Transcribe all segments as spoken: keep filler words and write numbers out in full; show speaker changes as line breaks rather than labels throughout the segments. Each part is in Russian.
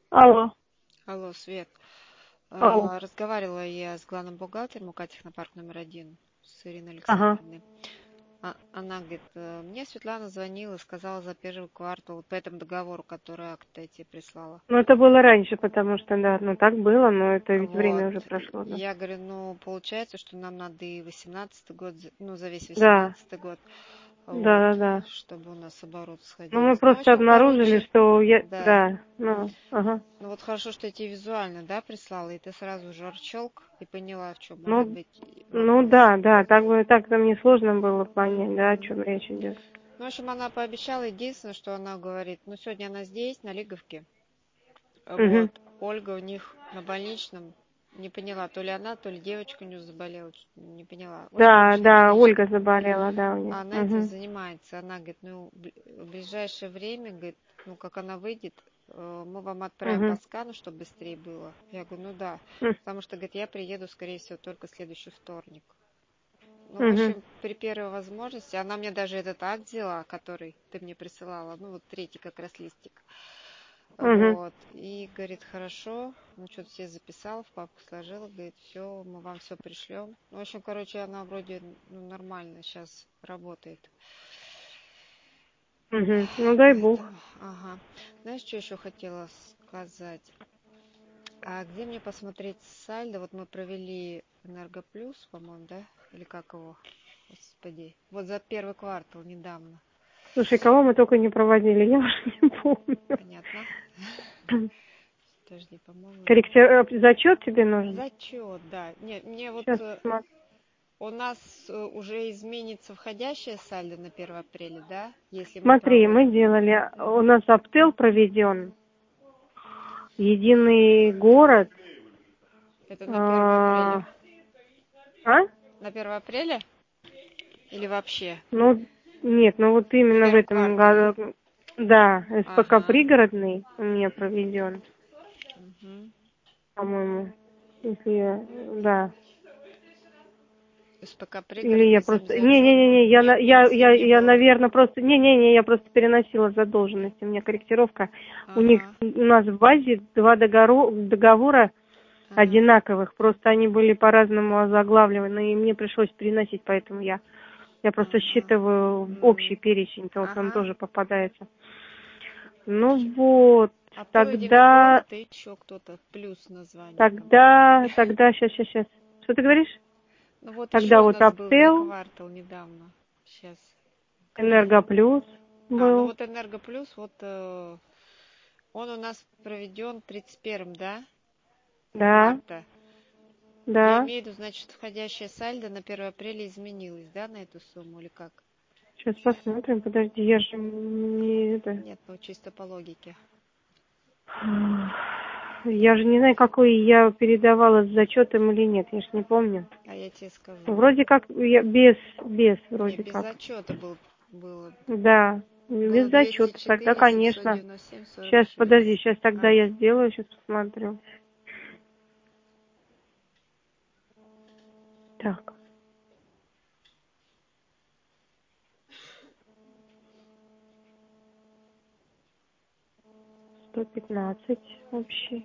Алло.
Алло, Свет.
Алло.
А, Разговаривала я с главным бухгалтером у Катехнопарк номер один, с Ириной
Ага.
Александровной. А- Она говорит, «Э, мне Светлана звонила, сказала за первый квартал, вот по этому договору, который акт я тебе прислала.
Ну, это было раньше, потому что, да, ну, так было, но это ведь
Вот.
время уже прошло, да.
Я говорю, ну, получается, что нам надо и восемнадцатый год, за- ну, за весь
Да,
восемнадцатый год, вот,
да, да, да.
чтобы у нас обороты
Ну, мы
сходились. Ну, в
просто
общем,
обнаружили,
короче,
что я,
да.
да, ну, ага.
Ну вот хорошо, что я тебе визуально, да, прислала, и ты сразу же отщелк и поняла, в чем может
Ну,
быть
ну,
вопрос.
да, да, так бы, так-то мне сложно было понять, да, о чем речь идет.
Ну, в общем, она пообещала, единственное, что она говорит, ну, сегодня она здесь, на Лиговке,
Угу.
вот, Ольга у них на больничном, не поняла, то ли она, то ли девочка у нее заболела, что-то не поняла. В общем,
Да,
короче, на
да,
больничном.
Ольга заболела, да, у нее.
А она этим
Угу.
занимается. Она говорит, ну, б- в ближайшее время, говорит, ну, как она выйдет, э, мы вам отправим по
Угу.
скану, чтобы быстрее было. Я говорю, ну да, потому что, говорит, я приеду, скорее всего, только следующий вторник. Ну, в
Угу.
общем, при первой возможности, она мне даже этот акт взяла, который ты мне присылала, ну, вот третий как раз листик.
Угу.
Вот. И говорит, хорошо, ну, что-то все записала, в папку сложила, говорит, все, мы вам все пришлем. Ну, в общем, короче, она вроде ну, нормально сейчас работает.
Угу. Ну, дай бог.
Поэтому, ага. Знаешь, что еще хотела сказать? А где мне посмотреть сальдо? Вот мы провели Энергоплюс, по-моему, да? Или как его? Господи. Вот за первый квартал недавно.
Слушай, кого мы только не проводили, я уже не помню.
Понятно? Подожди, по-моему...
Корректир... Зачет тебе нужен?
Зачет, да. Нет, мне вот...
Сейчас
э,
посмотрю.
У нас э, уже изменится входящее сальдо на первое апреля, да? Если мы
Смотри,
проводим.
мы делали, у нас Аптел проведен, единый город.
Это на первое апреля.
А? а?
На первое апреля? Или вообще?
Ну, нет, ну вот
В
именно в
первом
этом
квартале.
году, да, СПК
Ага.
пригородный у меня проведен,
Угу.
по-моему, если я, да.
СПК
Или я
пригородный
просто...
земзачет.
Не-не-не, я, на-
Нет, у
я,
нас его
я,
не
я,
было.
наверное, просто... Не-не-не, я просто переносила задолженность. У меня корректировка. У них,
Ага.
у нас в базе два договору, договора
Ага.
одинаковых. Просто они были по-разному озаглавлены, и мне пришлось переносить, поэтому я, я просто
Ага.
считываю общий перечень-то, вот он
Ага.
тоже попадается. Ну
Хорошо.
вот,
А то единый
тогда...
город и еще кто-то плюс название компании.
Тогда... Тогда... Сейчас, сейчас, сейчас. Что ты говоришь?
Ну вот еще
Тогда
у
вот
нас был за
Аптел,
квартал недавно. Сейчас.
Энергоплюс
А, ну
был.
вот Энергоплюс, вот э, он у нас проведен тридцать первым, да,
Да,
марта. Я
да.
имею в виду, значит, входящая сальдо на первое апреля изменилась, да, на эту сумму или как?
Сейчас посмотрим. Подожди, я же не это.
Нет, ну чисто по логике.
Я же не знаю, какой я передавала с зачетом или нет. Я ж не помню.
А я тебе скажу.
Вроде как я без, без
Не,
вроде
без
как.
зачета был, было.
Да,
Было
без
двести
зачета. Тогда,
четыре семьсот
конечно.
девяносто семь сорок
Сейчас, подожди,
шесть.
сейчас тогда
Ага.
я сделаю, сейчас посмотрю. Так, сто пятнадцать вообще.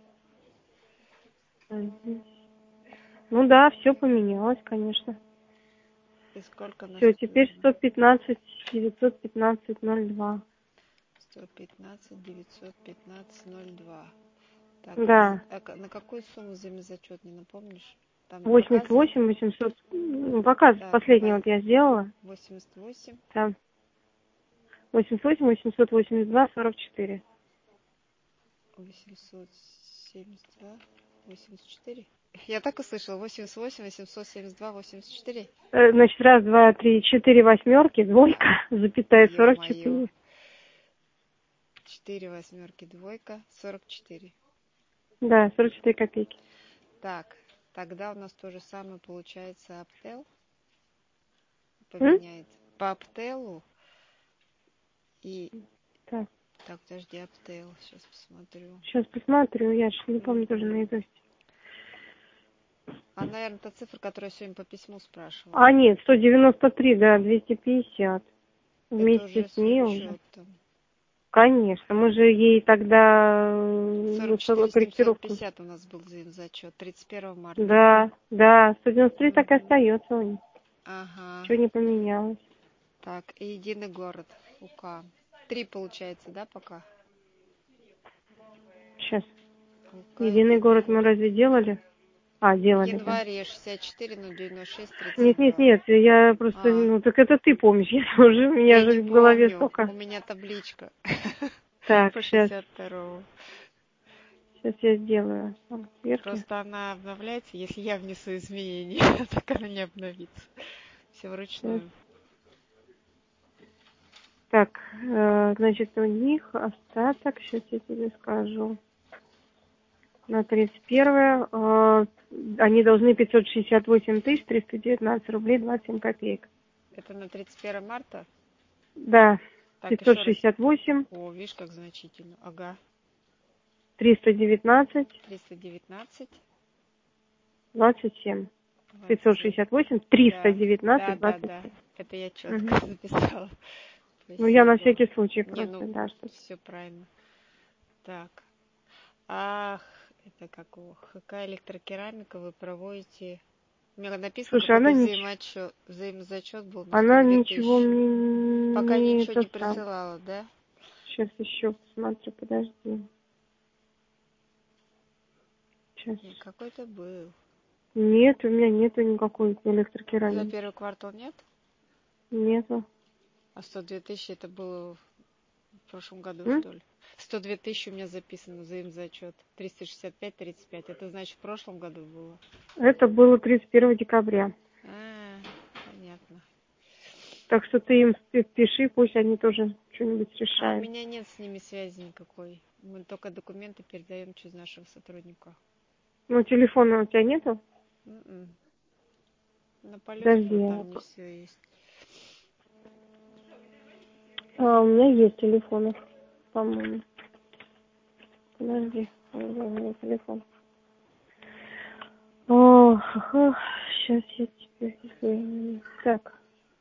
Мгм. Ну да, все поменялось, конечно.
И сколько на
Все, теперь сто пятнадцать, девятьсот пятнадцать, ноль два.
сто пятнадцать девятьсот пятнадцать ноль два. Так, а, з-
Да,
а к- на какую сумму взаимозачет, не напомнишь? Там не
восемьдесят
показывает?
восемь, восемьсот, ну, показ
Так,
последний
давай.
вот я сделала.
восемьдесят восемь.
Там восемьдесят восемь, восемьсот восемьдесят два, сорок четыре.
восемьсот семьдесят два, восемьдесят четыре. Я так услышала. восемьдесят восемь, восемьсот семьдесят два, восемьдесят четыре.
Э, Значит, раз, два, три, четыре восьмерки, двойка, запятая сорок
Ё-моё.
четыре.
четыре восьмерки, двойка, сорок четыре.
Да, сорок четыре копейки.
Так, тогда у нас то же самое получается Аптел.
М?
Поменяет. По Аптелу и...
Так,
Так, подожди, Аптел. Сейчас посмотрю.
сейчас посмотрю, я же не помню тоже
Мгм.
наизусть.
А, наверное, та цифра, которую я сегодня по письму спрашивала.
А, нет, сто девяносто три, да, двести пятьдесят.
Это
Вместе
уже
с
с
ней уже.
учетом.
Конечно, мы же ей тогда э,
сорок четыре семьсот
корректировку.
пятьдесят у нас был зачет. тридцать первого марта.
Да, да, сто девяносто три так и остается у них.
Ага.
Ничего не поменялось.
Так, и единый город. УК. Три получается, да, пока?
Сейчас.
УК,
Единый город мы разве делали? А, делали, да.
Январь шестьдесят четыре ноль девяносто шесть тридцать два.
Нет, нет, нет, я просто,
А.
ну так это ты помнишь, я уже, у меня
Я
же
не
в голове
помню.
столько.
У меня табличка.
Так,
По
сейчас,
шестьдесят второму.
сейчас я сделаю. Там, сверху.
Просто она обновляется, если я внесу изменения, так она не обновится. Все вручную.
Сейчас. Так, э, значит, у них остаток, сейчас я тебе скажу. На тридцать первое э, они должны пятьсот шестьдесят восемь тысяч триста девятнадцать рублей двадцать семь копеек.
Это на тридцать первое марта?
Да,
Так,
пятьсот
еще раз.
шестьдесят восемь.
О, видишь, как значительно. Ага.
триста девятнадцать
триста девятнадцать.
двадцать семь.
двадцать
пятьсот
семь.
шестьдесят восемь триста
Да,
девятнадцать
да,
двадцать
да.
семь.
Это я четко
Угу.
записала.
Ну, я на
Спасибо.
всякий случай
Не,
просто,
ну,
да, что
все правильно. Так. Ах, это как его? ХК электрокерамика вы проводите. У меня написано,
Слушай, она
какой-то
ничего,
взаимоотчет, взаимозачет был на сто
она
две
ничего
тысячи.
мне
Пока
не
ничего
это
не
сам.
присылала, да?
Сейчас еще посмотрю, подожди. Сейчас.
Нет, какой-то был.
Нет, у меня нету никакой
За
электрокерамики.
первый квартал нет?
Нету.
А сто две тысячи это было в прошлом году,
М?
что ли? сто две тысячи у меня записано взаимозачет. триста шестьдесят пять тридцать пять. Это значит в прошлом году было?
Это было тридцать первого декабря.
А, понятно.
Так что ты им пиши, пусть они тоже что-нибудь
А у
решают.
меня нет с ними связи никакой. Мы только документы передаем через нашего сотрудника.
Ну, телефона у тебя нету?
М-м. На полете
Подожди.
там не все есть.
А, у меня есть телефон, по-моему. Подожди, у меня телефон. О, ха-ха. Сейчас я тебе... Так.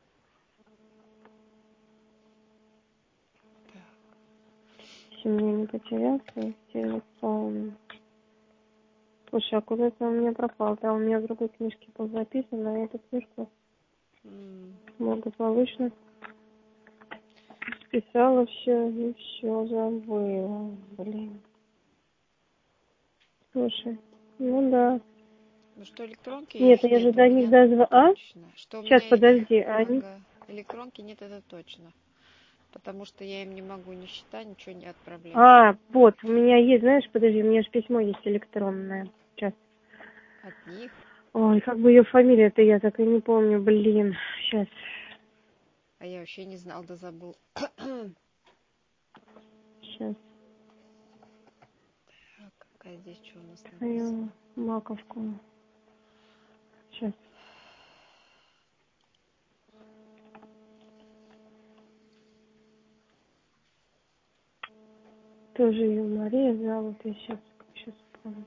Если мне не потерялся телефон. Слушай, а куда-то у меня пропал. Да, у меня в другой книжке был записан, а эту книжку
М.
благополучно списала все и все забыла. Блин. Слушай, ну да.
Ну что, электронки
Нет,
их
я же
нет у
до них
меня
дозвонилась. А?
точно. Что у
Сейчас,
меня их...
подожди, а они...
Ага. Электронки нет, это точно. Потому что я им не могу ни счета, ничего не отправлять.
А, вот, у меня есть, знаешь, подожди, у меня же письмо есть электронное. Сейчас.
От них?
Ой, как бы ее фамилия-то я так и не помню, блин. Сейчас.
А я вообще не знал, да забыл.
Сейчас.
Так, какая здесь что у нас
Твою
написано?
маковку. Сейчас. Тоже ее Мария зовут, я сейчас, сейчас помню.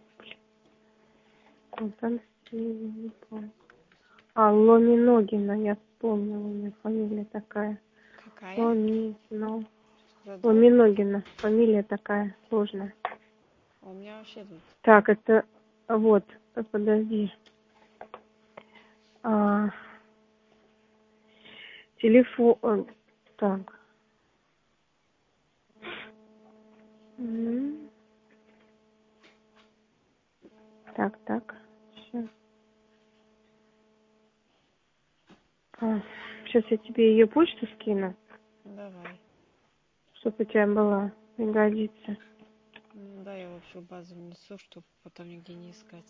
Константин, не помню. А, Ломиногина, я вспомнила, у меня фамилия такая.
Какая?
Ломино.
Задвоек?
Ломиногина, фамилия такая сложная.
А у меня вообще тут.
Так, это, вот, подожди. А, телефон, так. М. Так, так. Сейчас. А, сейчас я тебе ее почту скину,
Давай.
чтобы у тебя была. Пригодится.
Ну да, я вообще базу внесу, чтобы потом нигде не искать.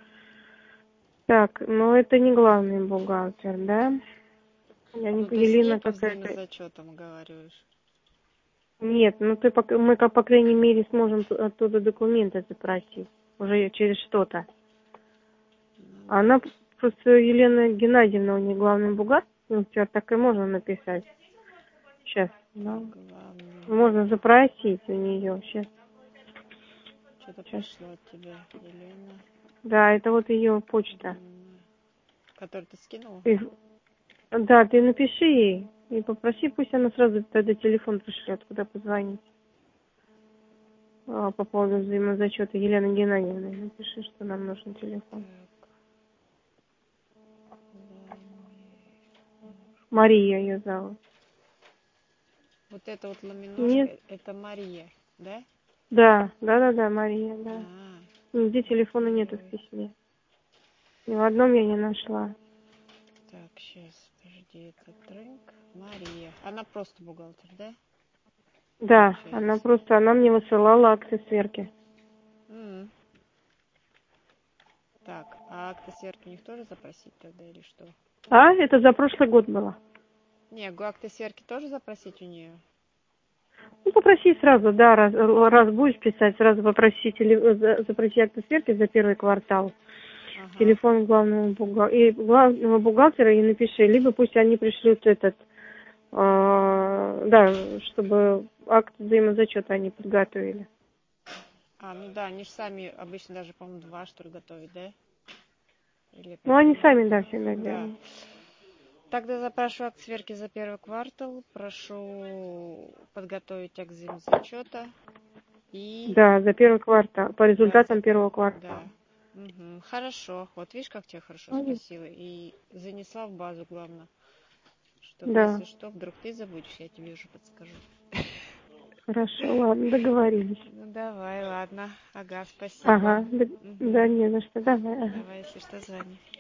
Так, ну это не главный бухгалтер, да? Я не
Ну ты с ней
Елена
по
какая-то.
взаимозачетам говоришь.
Нет, ну ты пока мы как по крайней мере сможем ту- оттуда документы запросить уже через что-то.
Ну да.
Она просто Елена Геннадьевна у нее главный бухгалтер, ну тебя так и можно написать. Сейчас, да.
Главный.
Можно запросить у нее сейчас.
Что-то
Сейчас.
пришло от тебя, Елена.
Да, это вот ее почта.
М, Которую ты скинула?
Ты- да, ты напиши ей и попроси, пусть она сразу тогда телефон пришлет, куда позвонить. а, по поводу взаимозачета. Елена Геннадьевна, напиши, что нам нужен телефон.
Так.
Мария ее зовут.
Вот это вот ламиношка,
Нет.
это Мария, да?
Да, да, да, да, Мария, да.
А,
Нигде телефона нету в письме. Ни в одном я не нашла.
так, сейчас, подожди, это тренк. Мария. Она просто бухгалтер, да?
Да,
Получается.
она просто, она мне высылала акты сверки.
М. Так, а акты сверки у них тоже запросить тогда или что?
А, это за прошлый год было.
Не, гу- акты сверки тоже запросить у нее?
Ну, попроси сразу, да, раз, раз будешь писать, сразу попроси, теле- за- запроси акты сверки за первый квартал.
Ага.
Телефон главного, бухгал- и главного бухгалтера и напиши, либо пусть они пришлют этот, э, да, чтобы акт взаимозачета они подготовили.
А, ну да, они же сами обычно даже, по-моему, два, что ли, готовят, да? Или
Ну, они
опять
сами, да, всегда
да.
делают.
Тогда запрашиваю акт сверки за первый квартал, прошу подготовить акт взаимозачета и...
Да, за первый квартал, по
Да,
результатам
за...
первого квартала.
Да. Угу. Хорошо. Вот видишь, как тебя хорошо
Ага.
спросила. И занесла в базу, главное. Чтобы,
Да,
если что, вдруг ты забудешь, я тебе уже подскажу.
хорошо, ладно, договорились.
Ну, давай, ладно. Ага, спасибо.
Ага, да,
Угу.
да, не за что, давай. Ага.
Давай, если что, звони.